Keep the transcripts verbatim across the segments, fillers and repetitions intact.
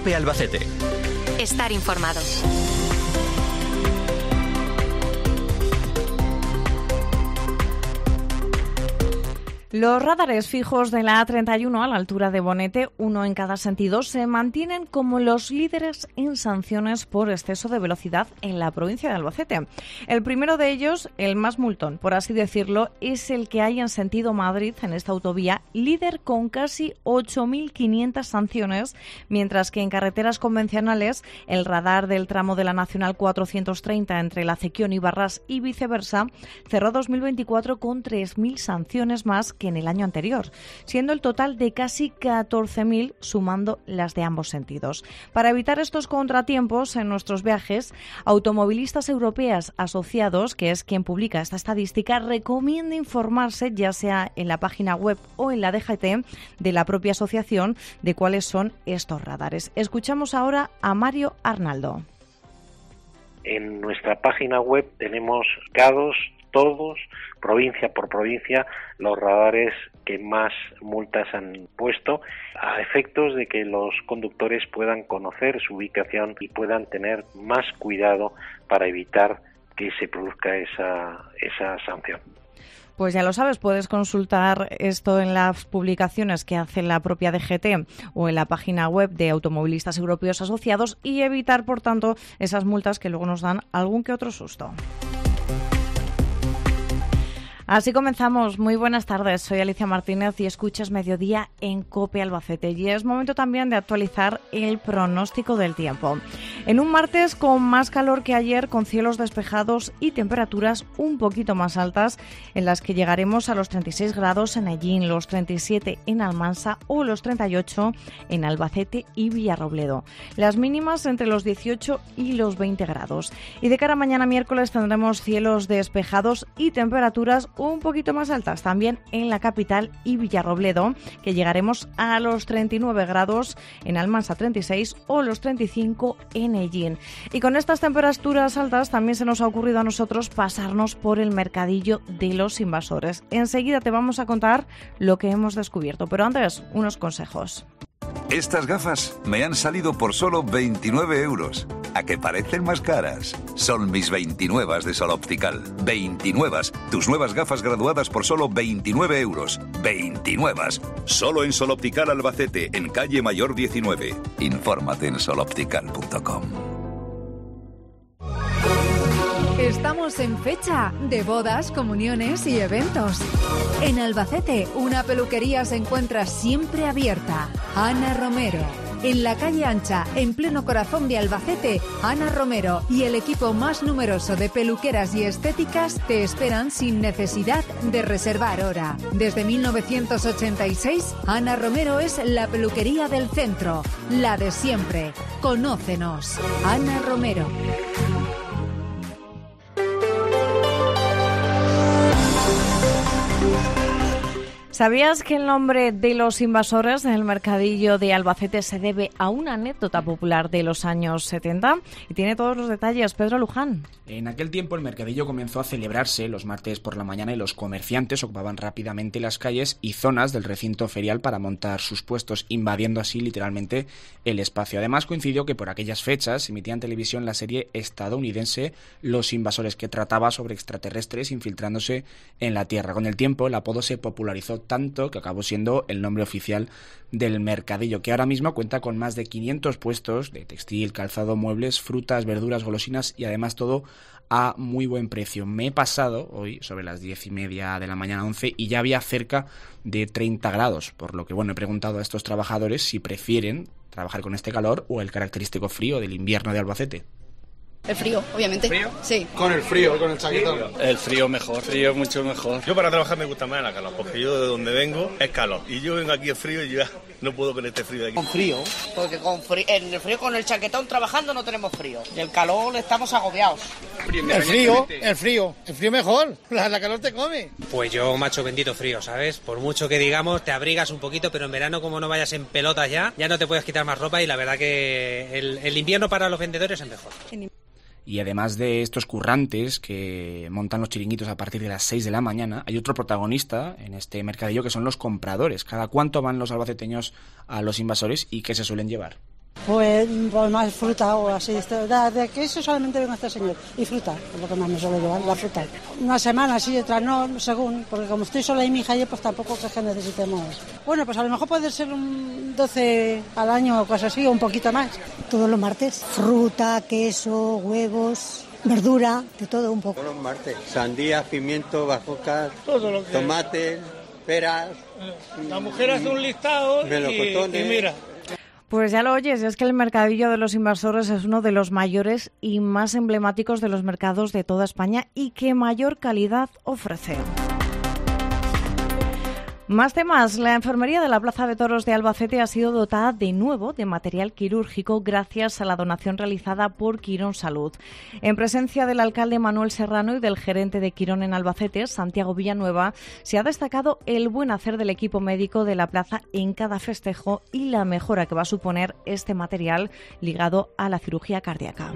COPE Albacete. Estar informado. Los radares fijos de la A treinta y uno a la altura de Bonete, uno en cada sentido, se mantienen como los líderes en sanciones por exceso de velocidad en la provincia de Albacete. El primero de ellos, el más multón, por así decirlo, es el que hay en sentido Madrid, en esta autovía, líder con casi ocho mil quinientas sanciones, mientras que en carreteras convencionales el radar del tramo de la Nacional cuatrocientos treinta entre La Cequión y Barras y viceversa cerró dos mil veinticuatro con tres mil sanciones más que en el año anterior, siendo el total de casi catorce mil sumando las de ambos sentidos. Para evitar estos contratiempos en nuestros viajes, Automovilistas Europeas Asociados, que es quien publica esta estadística, recomienda informarse, ya sea en la página web o en la D G T de la propia asociación, de cuáles son estos radares. Escuchamos ahora a Mario Arnaldo. En nuestra página web tenemos dados todos, provincia por provincia, los radares que más multas han puesto, a efectos de que los conductores puedan conocer su ubicación y puedan tener más cuidado para evitar que se produzca esa, esa sanción. Pues ya lo sabes, puedes consultar esto en las publicaciones que hace la propia D G T o en la página web de Automovilistas Europeos Asociados y evitar, por tanto, esas multas que luego nos dan algún que otro susto. Así comenzamos. Muy buenas tardes. Soy Alicia Martínez y escuchas Mediodía en COPE Albacete. Y es momento también de actualizar el pronóstico del tiempo. En un martes con más calor que ayer, con cielos despejados y temperaturas un poquito más altas, en las que llegaremos a los treinta y seis grados en Hellín, los treinta y siete en Almansa o los treinta y ocho en Albacete y Villarrobledo. Las mínimas entre los dieciocho y los veinte grados. Y de cara a mañana miércoles tendremos cielos despejados y temperaturas un poquito más altas también en la capital y Villarrobledo, que llegaremos a los treinta y nueve grados en Almansa, treinta y seis o los treinta y cinco en Hellín. Y con estas temperaturas altas también se nos ha ocurrido a nosotros pasarnos por el mercadillo de los invasores. Enseguida te vamos a contar lo que hemos descubierto, pero antes unos consejos. Estas gafas me han salido por solo veintinueve euros. ¿A que parecen más caras? Son mis veintinuevas de Sol Optical. veintinuevas. Tus nuevas gafas graduadas por solo veintinueve euros. veintinuevas. Solo en Sol Optical Albacete, en calle Mayor diecinueve. Infórmate en sol optical punto com. Estamos en fecha de bodas, comuniones y eventos. En Albacete, una peluquería se encuentra siempre abierta. Ana Romero. En la calle Ancha, en pleno corazón de Albacete, Ana Romero y el equipo más numeroso de peluqueras y estéticas te esperan sin necesidad de reservar hora. Desde mil novecientos ochenta y seis, Ana Romero es la peluquería del centro, la de siempre. Conócenos. Ana Romero. ¿Sabías que el nombre de los invasores en el mercadillo de Albacete se debe a una anécdota popular de los años setenta? Y tiene todos los detalles Pedro Luján. En aquel tiempo el mercadillo comenzó a celebrarse los martes por la mañana y los comerciantes ocupaban rápidamente las calles y zonas del recinto ferial para montar sus puestos, invadiendo así literalmente el espacio. Además coincidió que por aquellas fechas se emitía en televisión la serie estadounidense Los Invasores, que trataba sobre extraterrestres infiltrándose en la Tierra. Con el tiempo el apodo se popularizó tanto que acabó siendo el nombre oficial del mercadillo, que ahora mismo cuenta con más de quinientos puestos de textil, calzado, muebles, frutas, verduras, golosinas y además todo a muy buen precio. Me he pasado hoy sobre las diez y media de la mañana, once, y ya había cerca de treinta grados, por lo que bueno, he preguntado a estos trabajadores si prefieren trabajar con este calor o el característico frío del invierno de Albacete. El frío, obviamente. ¿Frío? Sí. Con el frío, con el chaquetón. El frío mejor, frío mucho mejor. Yo para trabajar me gusta más la calor, porque yo de donde vengo es calor. Y yo vengo aquí en frío y ya no puedo con este frío de aquí. Con frío, porque con frío, en el frío con el chaquetón trabajando no tenemos frío. Y el calor estamos agobiados. El frío, el frío, el frío mejor. La, la calor te come. Pues yo, macho bendito frío, ¿sabes? Por mucho que digamos, te abrigas un poquito, pero en verano como no vayas en pelotas ya, ya no te puedes quitar más ropa y la verdad que el, el invierno para los vendedores es mejor. Y además de estos currantes que montan los chiringuitos a partir de las seis de la mañana, hay otro protagonista en este mercadillo que son los compradores. ¿Cada cuánto van los albaceteños a los invasores y qué se suelen llevar? Pues, pues más fruta o así. De, de que eso solamente venga este señor. Y fruta, es lo que más me suele llevar, la fruta. Una semana, sí, detrás no, según. Porque como estoy sola y mi hija, pues tampoco es que necesitemos. Bueno, pues a lo mejor puede ser un doce al año o cosas así, o un poquito más. Todos los martes. Fruta, queso, huevos, verdura, de todo un poco. Todos los martes. Sandía, pimiento, bajocas, todo lo que tomates, peras. La mujer hace un listado y, y mira. Pues ya lo oyes, es que el Mercadillo de los Invasores es uno de los mayores y más emblemáticos de los mercados de toda España y que mayor calidad ofrece. Más temas. La enfermería de la Plaza de Toros de Albacete ha sido dotada de nuevo de material quirúrgico gracias a la donación realizada por Quirón Salud. En presencia del alcalde Manuel Serrano y del gerente de Quirón en Albacete, Santiago Villanueva, se ha destacado el buen hacer del equipo médico de la plaza en cada festejo y la mejora que va a suponer este material ligado a la cirugía cardíaca.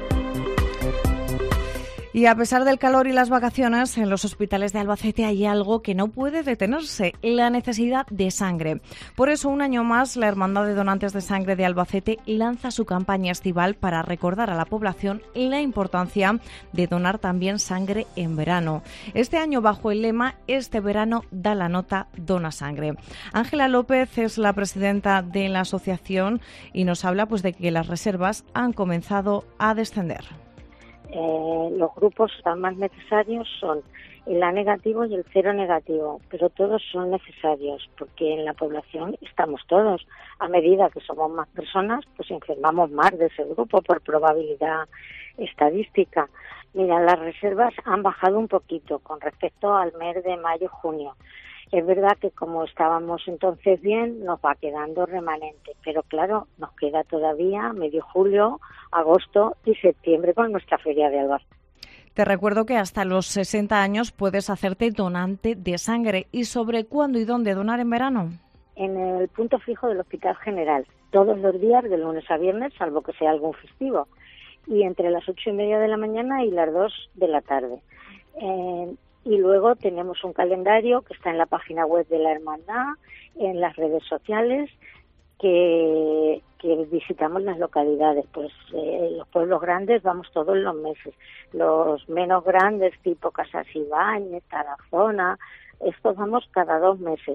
Y a pesar del calor y las vacaciones, en los hospitales de Albacete hay algo que no puede detenerse, la necesidad de sangre. Por eso, un año más, la Hermandad de Donantes de Sangre de Albacete lanza su campaña estival para recordar a la población la importancia de donar también sangre en verano. Este año, bajo el lema "Este verano da la nota, dona sangre". Ángela López es la presidenta de la asociación y nos habla pues de que las reservas han comenzado a descender. Eh, los grupos más necesarios son el A negativo y el cero negativo, pero todos son necesarios porque en la población estamos todos. A medida que somos más personas, pues enfermamos más de ese grupo por probabilidad estadística. Mira, las reservas han bajado un poquito con respecto al mes de mayo-junio. Es verdad que como estábamos entonces bien, nos va quedando remanente, pero claro, nos queda todavía medio julio, agosto y septiembre con nuestra feria de Albacete. Te recuerdo que hasta los sesenta años puedes hacerte donante de sangre. ¿Y sobre cuándo y dónde donar en verano? En el punto fijo del Hospital General, todos los días de lunes a viernes, salvo que sea algún festivo, y entre las ocho y media de la mañana y las dos de la tarde. Eh, Y luego tenemos un calendario que está en la página web de la Hermandad, en las redes sociales, que, que visitamos las localidades. Pues eh, los pueblos grandes vamos todos los meses. Los menos grandes, tipo Casas Ibáñez, Tarazona, estos vamos cada dos meses.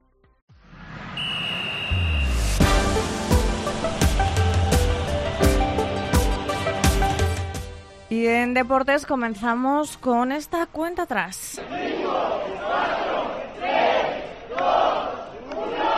Y en deportes comenzamos con esta cuenta atrás. cinco, cuatro, tres, dos, uno.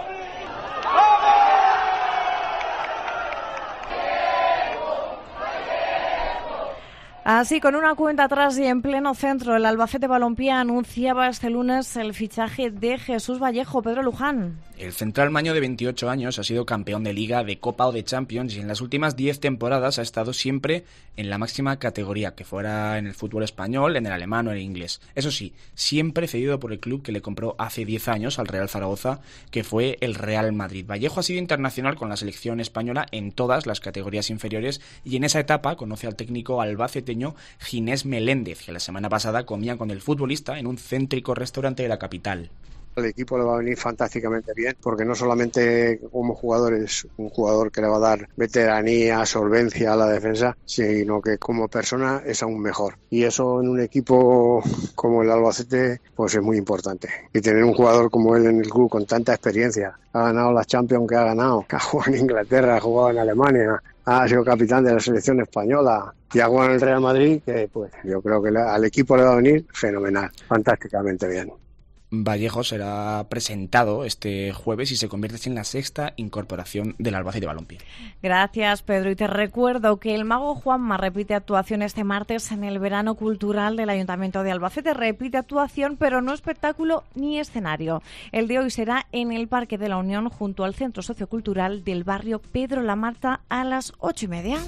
Así, con una cuenta atrás y en pleno centro, el Albacete Balompié anunciaba este lunes el fichaje de Jesús Vallejo. Pedro Luján. El central maño de veintiocho años ha sido campeón de Liga, de Copa o de Champions y en las últimas diez temporadas ha estado siempre en la máxima categoría, que fuera en el fútbol español, en el alemán o en el inglés. Eso sí, siempre cedido por el club que le compró hace diez años al Real Zaragoza, que fue el Real Madrid. Vallejo ha sido internacional con la selección española en todas las categorías inferiores y en esa etapa conoce al técnico albaceteño Ginés Meléndez, que la semana pasada comía con el futbolista en un céntrico restaurante de la capital. El equipo le va a venir fantásticamente bien, porque no solamente como jugador es un jugador que le va a dar veteranía, solvencia a la defensa, sino que como persona es aún mejor. Y eso en un equipo como el Albacete pues es muy importante. Y tener un jugador como él en el club con tanta experiencia, ha ganado las Champions que ha ganado, que ha jugado en Inglaterra, ha jugado en Alemania, ha sido capitán de la selección española y ha jugado en el Real Madrid, que pues yo creo que al equipo le va a venir fenomenal, fantásticamente bien. Vallejo será presentado este jueves y se convierte en la sexta incorporación del Albacete Balompié. Gracias, Pedro. Y te recuerdo que el Mago Juanma repite actuación este martes en el Verano Cultural del Ayuntamiento de Albacete. Repite actuación, pero no espectáculo ni escenario. El de hoy será en el Parque de la Unión, junto al Centro Sociocultural del barrio Pedro Lamarta, a las ocho y media.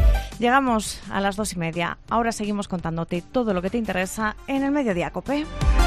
Llegamos a las dos y media. Ahora seguimos contándote todo lo que te interesa en el Mediodía COPE.